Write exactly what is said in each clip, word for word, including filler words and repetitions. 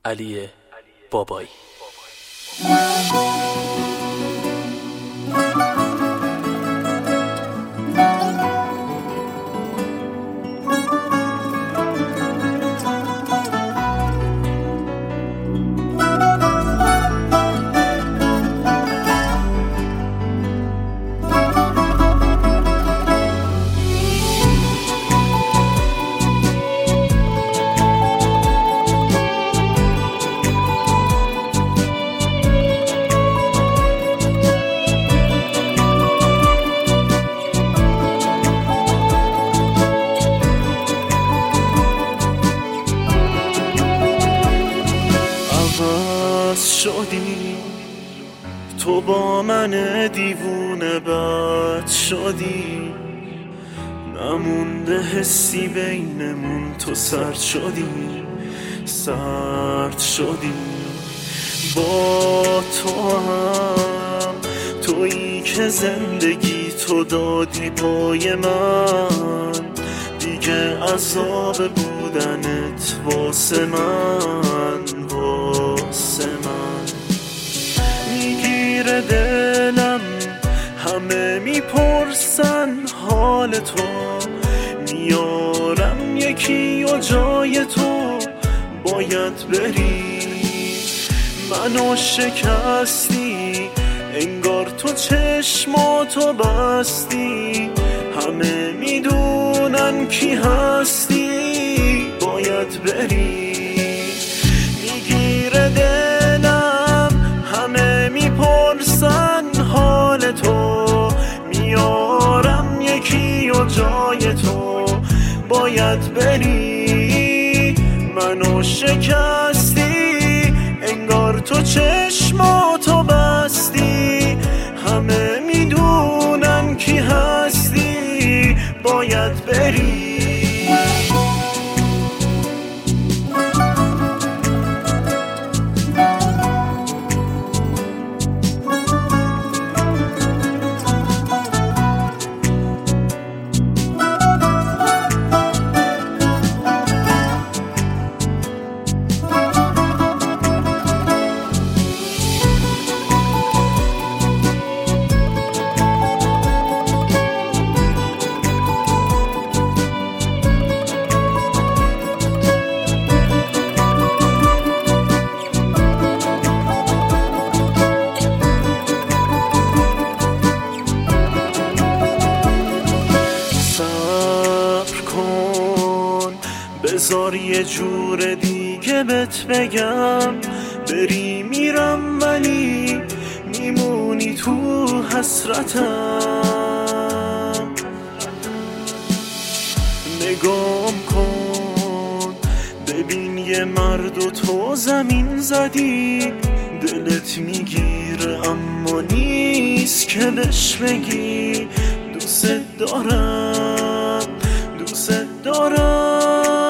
علی بابایی. شدی تو با من دیوونه بد شدی، نمونده حسی بینمون، تو سرد شدی سرد شدی. با تو هم تویی که زندگی تو دادی پای من، دیگه عذاب بودنت واسه من واسه من میگیره دلم. همه میپرسن حال تو، میارم یکی و جای تو باید بری. منو شکستی انگار تو چشماتو بستی، همه میدونن کی هستی باید بری. میگیره دلم همه میپرسن حال تو، میارم یکی و جای تو باید بری. منو شکستی انگار تو چشماتو بستی، همه میدونن کی هستی باید بری. بذار یه جور دیگه بهت بگم، بری میرم ولی میمونی تو حسرتم. نگام کن ببین یه مرد و تو زمین زدی، دلت میگیره اما نیست که بهش بگی دوست دارم دوست دارم.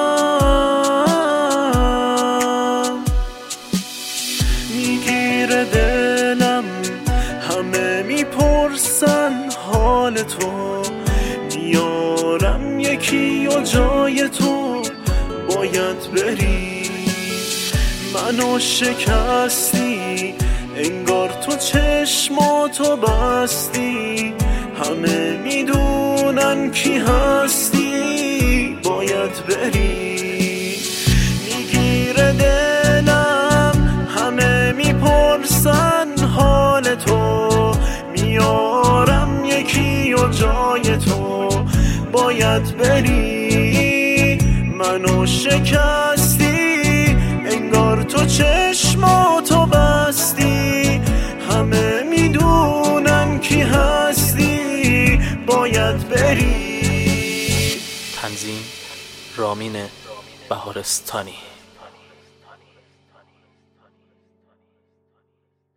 دلم همه میپرسن حال تو، میارم یکی و جای تو باید بری. منو شکستی انگار تو چشماتو بستی، همه میدونن کی هستی باید بری. میگیره دلم همه میپرسن حال تو، میارم یکی و جای تو باید بری. منو شکستی انگار تو چشماتو بستی، همه میدونن کی هستی باید بری. تنظیم رامین بهارستانی.